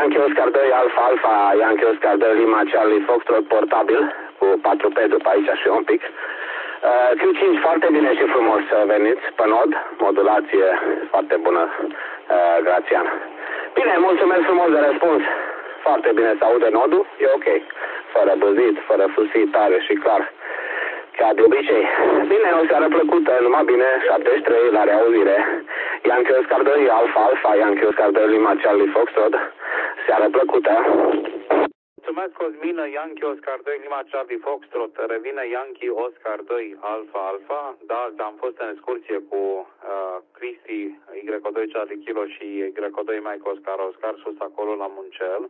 Yankee Oscar 2 Alfa Alfa, Yankee Oscar 2 Lima Charlie Foxtrot portabil cu 4P după aici și un pic. Q5 foarte bine și frumos veniți pe nod, modulație foarte bună, Grațian. Bine, mulțumesc frumos de răspuns. Foarte bine se aude nodul, e ok. Fără băzit, fără susit, tare și clar. Ca de obicei. Bine, o seară plăcută, numai bine, 73 la reauzire. Yankee Oscar 2 Alfa Alfa, Yankee Oscar 2 Lima Charlie Foxtrot. Seară plăcută. Mulțumesc, Cosmin, Yankee Oscar 2 Lima Charlie Foxtrot. Revine Yankee Oscar 2 Alfa Alfa. Da, am fost în excursie cu Cristi, Y2 Charlie Kilo și Y2 Mike Oscar Oscar sus acolo la Muncel.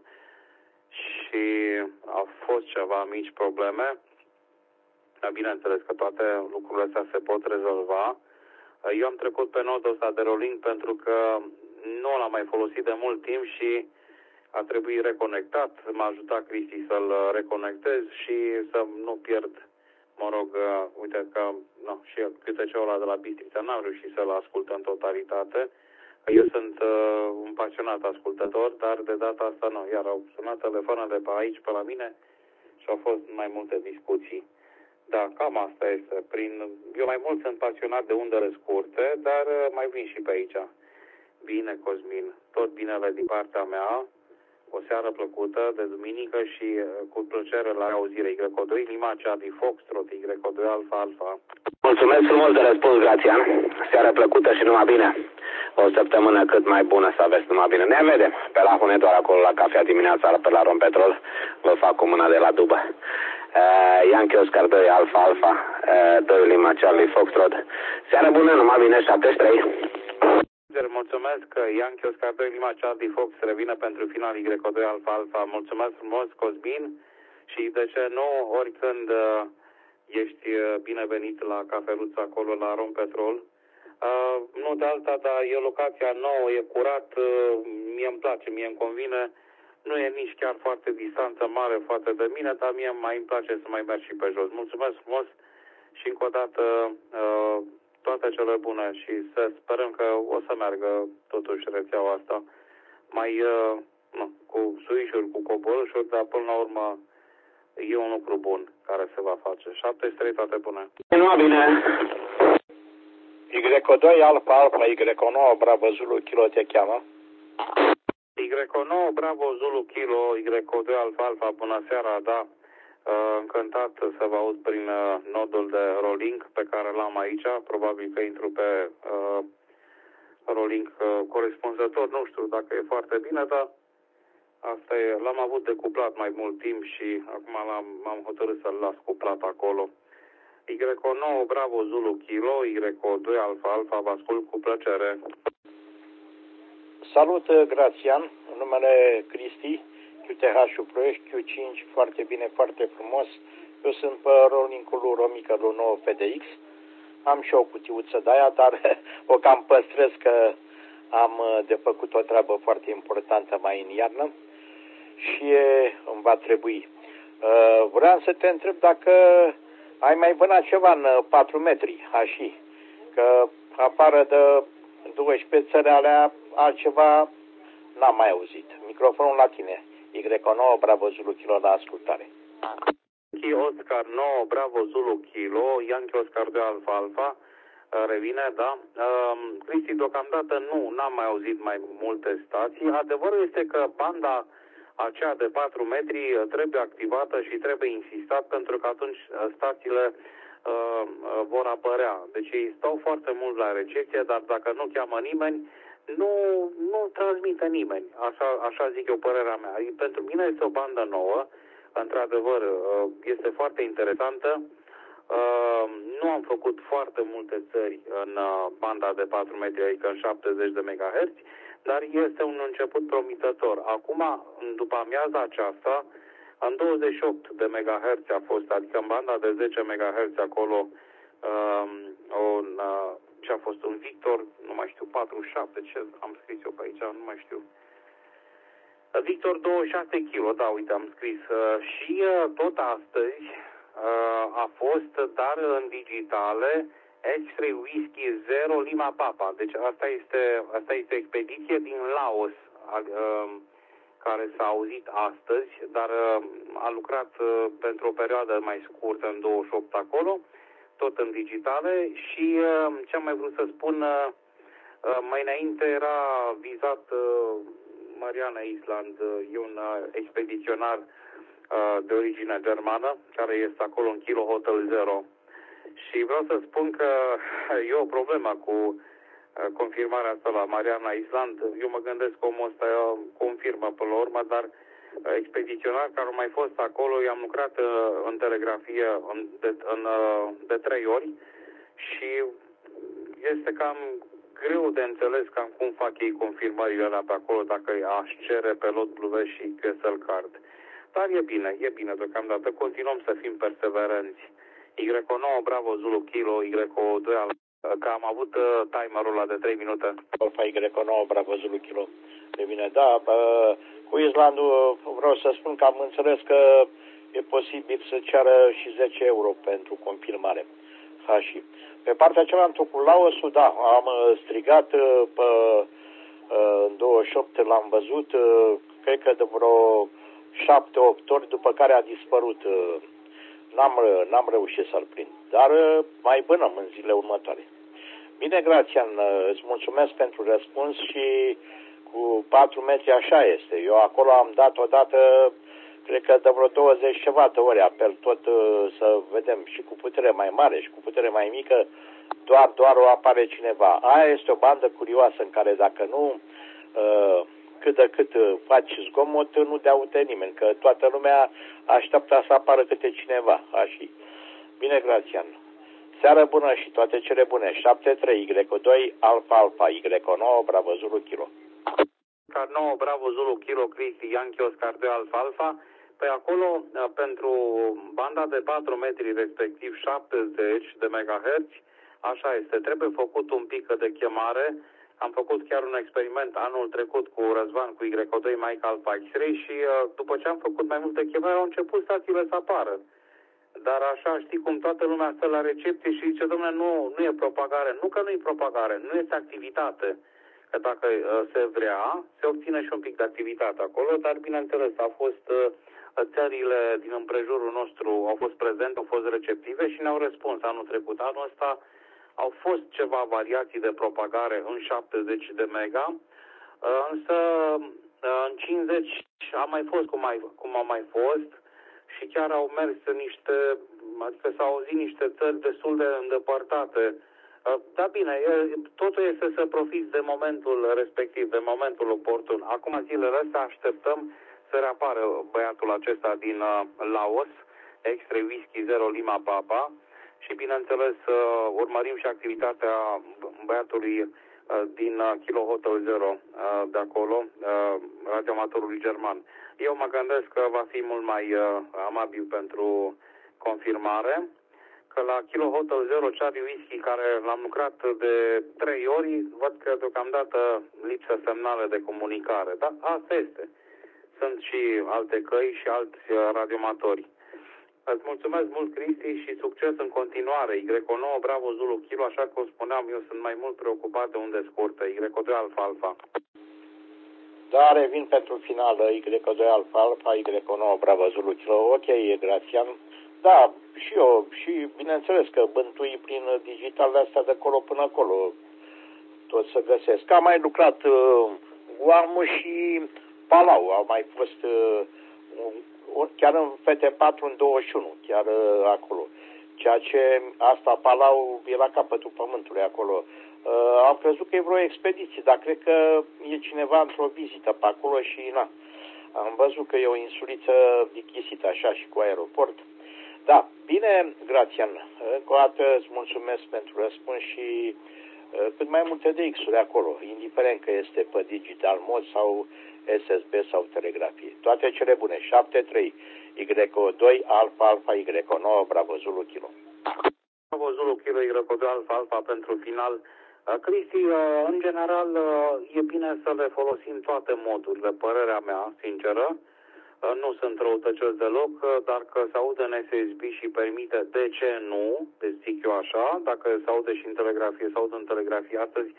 Și au fost ceva mici probleme. Bineînțeles că toate lucrurile astea se pot rezolva. Eu am trecut pe nodul ăsta de rolling pentru că nu l-am mai folosit de mult timp și a trebuit reconectat. M-a ajutat Cristi să-l reconectez și să nu pierd, mă rog, uite că și câte ceva de la Bistrița n-am reușit să-l ascult în totalitate. Eu sunt un pasionat ascultător, dar de data asta nu. Iar au sunat telefoanele pe aici, pe la mine și au fost mai multe discuții. Da, cam asta este. Eu mai mult sunt pasionat de undele scurte, dar mai vin și pe aici. Bine, Cosmin, tot binele din partea mea. O seară plăcută de duminică și cu plăcere la auzire. Y2 Lima Charlie Foxtrot, Y2 Alfa Alfa. Mulțumesc frumos de răspuns, Grațian. Seară plăcută și numai bine. O săptămână cât mai bună să aveți, numai bine. Ne vedem pe la Hunedoar acolo la cafea dimineața pe la Rompetrol. Vă fac cu mâna de la dubă. Yankee Oscar 2 Alfa Alfa, 2 Lima Charlie Foxtrot. Seară bună, numai bine, 73. Mulțumesc că Yankee Oscar 2 Lima Charlie Fox revine pentru final Y2 Alfa Alfa. Mulțumesc frumos, Cosmin, și de ce nu, oricând ești binevenit la cafeluța acolo la Rompetrol. Nu de alta, dar e locația nouă, e curat, mie îmi place, mie îmi convine. Nu e nici chiar foarte distanță mare față de mine, dar mie mai îmi place să mai merg și pe jos. Mulțumesc frumos și încă o dată toate cele bune și să sperăm că o să meargă totuși rețeaua asta mai cu suișuri, cu coborâșuri, dar până la urmă e un lucru bun care se va face. 73, toate bune. Numai bine. Y2 Alfa Alfa, Y9 Bravo Zulu Kilo te cheamă. Y9 Bravo Zulu Kilo, Y2 Alfa Alfa, bună seara, da. Încântat să vă aud prin nodul de rolling pe care l-am aici. Probabil că intru pe rolling corespunzător. Nu știu dacă e foarte bine, dar asta e. L-am avut decuplat mai mult timp și acum m-am hotărât să-l las cuplat acolo. Y9 Bravo Zulu Kilo, Y2 Alfa Alfa, vă ascult cu plăcere. Salut, Grațian, în numele Cristi. QTH-ul Ploiești, Q5, foarte bine, foarte frumos. Eu sunt pe rolling-ul lui Romică, lui 9 FDX. Am și o cutiuță de aia, dar o cam păstrez că am de făcut o treabă foarte importantă mai în iarnă și îmi va trebui. Vreau să te întreb dacă ai mai vânat ceva în 4 metri, așa, că afară de 12 țări alea, altceva n-am mai auzit. Microfonul la tine. Y9 Bravo Zulu Kilo la ascultare. Yankee Oscar 9 Bravo Zulu Kilo, Yankee Oscar 2 Alfa Alfa, revine, da. Cristi, deocamdată n-am mai auzit mai multe stații. Adevărul este că banda aceea de 4 metri trebuie activată și trebuie insistat pentru că atunci stațiile vor apărea. Deci ei stau foarte mult la recepție, dar dacă nu cheamă nimeni, nu transmite nimeni. Așa zic eu, părerea mea. Pentru mine este o bandă nouă, într-adevăr, este foarte interesantă. Nu am făcut foarte multe țări în banda de 4 metri, adică în 70 de MHz, dar este un început promițător. Acum, după amiaza aceasta, în 28 de MHz a fost, adică în banda de 10 MHz acolo, ce a fost un Victor, nu mai știu, 47, ce am scris eu pe aici, nu mai știu. Victor 26 kg, da, uite, am scris. Și tot astăzi a fost, dar în digitale, X3 Whisky 0 Lima Papa. Deci asta este expediție din Laos, care care s-a auzit astăzi, dar a lucrat pentru o perioadă mai scurtă, în 28 acolo, tot în digitale și ce am mai vrut să spun, mai înainte era vizat Mariana Island, e un expediționar de origine germană, care este acolo în Kilo Hotel Zero. Și vreau să spun că e o problemă cu confirmarea asta la Mariana Island. Eu mă gândesc că omul ăsta confirmă până la urmă, dar expediționar care au mai fost acolo, i-am lucrat în telegrafie de 3 ori și este cam greu de înțeles cam cum fac ei confirmările alea pe acolo dacă aș cere pe lot Blue și QSL Card. Dar e bine deocamdată. Continuăm să fim perseverenți. Y9 Bravo Zulu Kilo, Y2 că am avut timerul ăla de 3 minute. Alfa Y9 Bravo Zulu Kilo. E bine, da, cu Islandul vreau să spun că am înțeles că e posibil să ceară și 10 euro pentru confirmare. Și pe partea cealaltă cu Laosul, da, am strigat pe 28, l-am văzut, cred că de vreo 7-8 ori, după care a dispărut. N-am reușit să-l prind, dar mai bânăm în zilele următoare. Bine, Grațian, îți mulțumesc pentru răspuns și cu 4 metri așa este. Eu acolo am dat odată, cred că de vreo 20 ceva de ori apel tot să vedem și cu putere mai mare și cu putere mai mică, doar o apare cineva. Aia este o bandă curioasă în care dacă nu cât de cât faci zgomot, nu te aude nimeni, că toată lumea așteaptă să apară câte cineva. Și bine, Grațian. Seară bună și toate cele bune. 73 Y2 Alfa Alfa Y9 Bravo Zulu Kilo. Oscar 9 Bravo Zulu Kilo Cristi Yankee Oscar 2 Alfa Alfa. Pe acolo, pentru banda de 4 metri, respectiv 70 de MHz, așa este, trebuie făcut un pic de chemare. Am făcut chiar un experiment anul trecut cu Răzvan, cu Y2 Mike Alpha X-Ray și după ce am făcut mai multe chemări, au început stațiile să apară. Dar așa, știi cum toată lumea stă la recepție și zice, dom'le, nu e propagare. Nu că nu e propagare, nu este activitate. Că dacă se vrea, se obține și un pic de activitate acolo, dar bineînțeles, a fost țările din împrejurul nostru au fost prezente, au fost receptive și ne-au răspuns anul trecut. Anul ăsta au fost ceva variații de propagare în 70 de mega, însă în 50 a mai fost cum a mai fost și chiar au mers niște, adică s-au auzit niște țări destul de îndepărtate. Da, bine, totul este să profiți de momentul respectiv, de momentul oportun. Acum zilele astea așteptăm să reapară băiatul acesta din Laos, Extra Whisky 0 Lima Papa, și bineînțeles urmărim și activitatea băiatului din Kilo Hotel Zero de acolo, radioamatorului german. Eu mă gândesc că va fi mult mai amabil pentru confirmare, că la Kilo Hotel Zero Charlie Whisky, care l-am lucrat de 3 ori, văd că deocamdată lipsă semnale de comunicare. Dar asta este. Sunt și alte căi și alți radioamatori. Îți mulțumesc mult, Cristi, și succes în continuare. Y9 Bravo Zulu Kilo, așa cum spuneam, eu sunt mai mult preocupat de unde scurtă. Y2 Alfa Alfa. Da, revin pentru final. Y2 Alfa Alfa, Y9 Bravo Zulu Kilo. Ok, Grațian. Da, și eu, și bineînțeles că bântui prin digitalele astea de acolo până acolo. Tot să găsesc. Am mai lucrat Guam și Palau. Au mai fost chiar în FT4 în 21, chiar acolo. Ceea ce asta Palau e la capătul pământului acolo. Am crezut că e vreo expediție, dar cred că e cineva într-o vizită pe acolo și na. Am văzut că e o insuliță dichisită așa și cu aeroport. Da, bine, Grațian, încă o dată îți mulțumesc pentru răspuns și cât mai multe DX-uri acolo, indiferent că este pe digital mod sau SSB sau telegrafie. Toate cele bune. 73 Y2 Alfa Alfa Y9 Bravo Zulu Kilo. Bravo Zulu Kilo Y2 Alfa Alfa pentru final. Cristi, în general e bine să le folosim toate modurile, părerea mea, sinceră. Nu sunt răutăcios deloc, dar că se aude în SSB și permite, de ce nu, deci zic eu așa, dacă se aude și în telegrafie, se aude în telegrafie astăzi,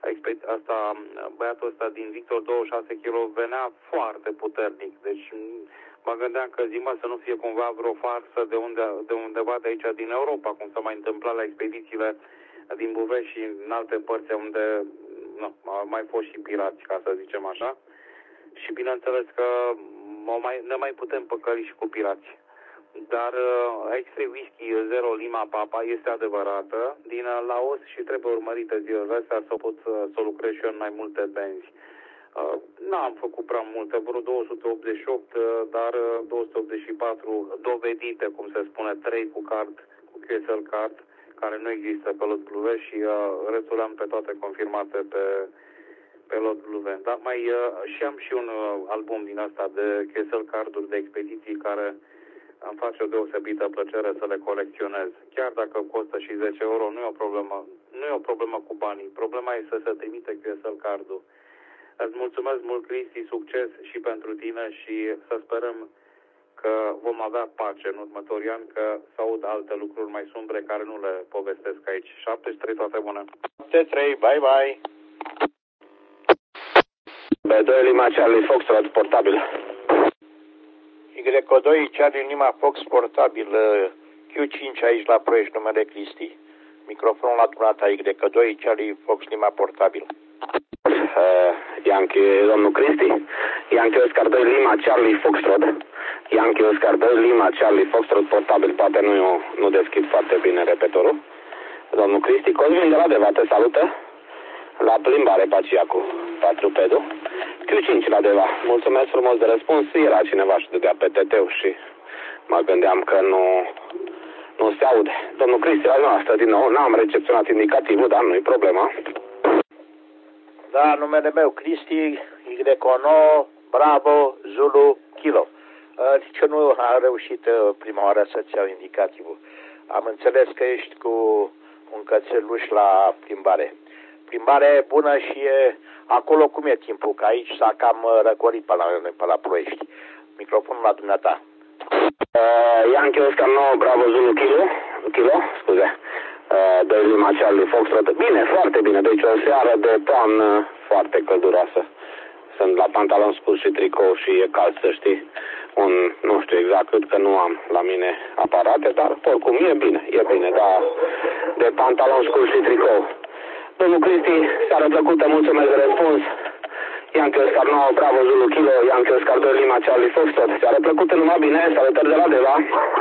băiatul ăsta din Victor 26 kg venea foarte puternic. Deci mă gândeam că zi, să nu fie cumva vreo farsă de undeva de aici din Europa, cum s-a mai întâmplat la expedițiile din Buvești și în alte părți unde au mai fost și pirați, ca să zicem așa. Și bineînțeles că ne mai putem păcăli și cu pirați. Dar X3 Whisky 0 Lima Papa este adevărată din Laos și trebuie urmărită zilele astea să pot să lucrez și eu în mai multe benzi. N-am făcut prea multe, vreo 288, dar 284 dovedite, cum se spune, 3 cu card, cu QSL card, care nu există pe lot W și restul le-am pe toate confirmate pe lot W. Dar și am și un album din asta de QSL carduri de expediții care îmi face o deosebită plăcere să le colecționez. Chiar dacă costă și 10 euro, nu e o problemă cu banii. Problema e să se trimite QSL cardul. Îți mulțumesc mult, Cristi, succes și pentru tine și să sperăm că vom avea pace în următorii ani, că să aud alte lucruri mai sumbre care nu le povestesc aici. 73, toate bune! 73, bye bye! B2 Lima Charlie Foxtrot, portabil. Y2 Charlie Lima Fox, portabil. Q5 aici la Ploiești, numele Cristi. Microfonul la dumneata Y2 Charlie Fox Lima, portabil. Yankee, domnul Cristi. Yankee Oscar 2 Lima Charlie Foxtrot. Yankee Oscar 2 Lima Charlie Foxtrot, portabil. Poate nu deschid foarte bine repetorul. Domnul Cristi, Cosmin de la Deva te salută. La plimbare pe aceea cu 4 pedu. Q5 la Deva. Mulțumesc frumos de răspuns. Era cineva și dădea pe TT-ul și mă gândeam că nu se aude. Domnul Cristi, la noastră din nou. N-am recepționat indicativul, dar nu-i problema. Da, numele meu Cristi, Y9, Bravo, Zulu, Kilo. Nici eu nu am reușit prima oară să-ți iau indicativul. Am înțeles că ești cu un cățeluș la plimbare. Plimbare bună și e acolo cum e timpul, că aici s-a cam răcorit pe la Ploiești. Microfonul la dumneata. Yankee Oscar 9, Bravo, Zulu, Kilo, scuze. 2 Lima Charlie Foxtrot. Bine, foarte bine. Deci o seară de toamnă foarte călduroasă. Sunt la pantalon scurs și tricou și e cald, să știi. Nu știu exact cât, că nu am la mine aparate, dar oricum e bine, dar de pantalon scurs și tricou. Domnul Cristi, seară plăcută, mulțumesc de răspuns. Yankee Oscar 9, Bravo, Zulu, Kilo, Yankee Oscar 2 Lima Charlie Foxtrot. Seară plăcută, numai bine, salutări de la Deva.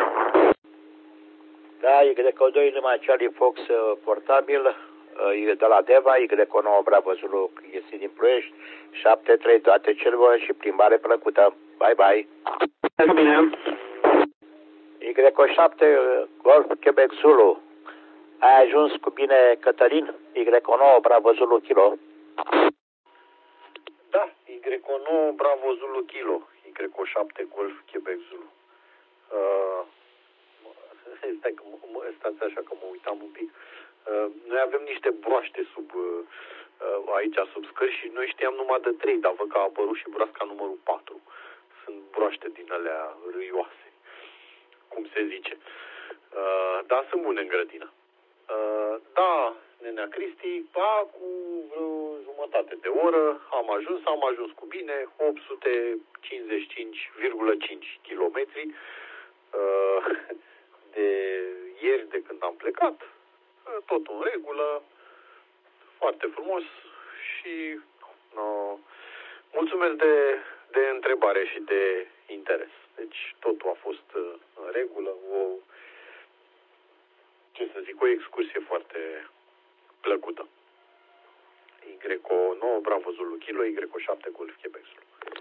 Da, Y2 Lima Charlie Fox, portabil, e de la Deva, Y9 Bravo Zulu, este din Ploiești, 73, toate cele bune și plimbare plăcută. Bye, bye! Bine! Y7 Golf Quebec Zulu, ai ajuns cu bine, Cătălin? Y9 Bravo Zulu Kilo. Da, Y9 Bravo Zulu Kilo, Y7 Golf Quebec Zulu. Stați așa că mă uitam un pic. Noi avem niște broaște aici sub scări și noi știam numai de 3, dar văd că a apărut și broasca numărul 4. Sunt broaște din alea râioase, cum se zice. Dar sunt bune în grădină. Da, nenea Cristi, cu vreo jumătate de oră am ajuns cu bine, 855,5 kilometri. De ieri, de când am plecat, tot în regulă, foarte frumos și mulțumesc de întrebare și de interes. Deci totul a fost în regulă, o excursie foarte plăcută. Y9 Bravo Zulu Kilo, Y7 Golf Quebec Zulu.